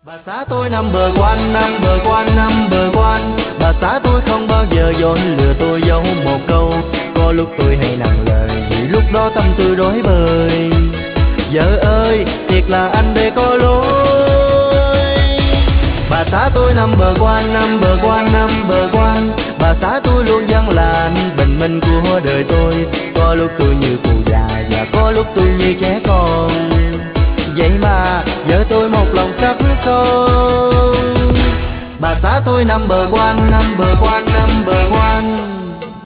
Bà xã tôi number one, number one, number one. Bà xã tôi không bao giờ dối lừa tôi dấu một câu. Có lúc tôi hay nặng lời vì lúc đó tâm tư rối bời. Vợ ơi, thiệt là anh đây có lỗi. Bà xã tôi number one, number one, number one. Bà xã tôi luôn dân là anh bình minh của đời tôi. Có lúc tôi như cụ già và có lúc tôi như trẻ con. Vậy mà vợ tôi một lòng sắc không. Bà xã tôi number one, number one, number one.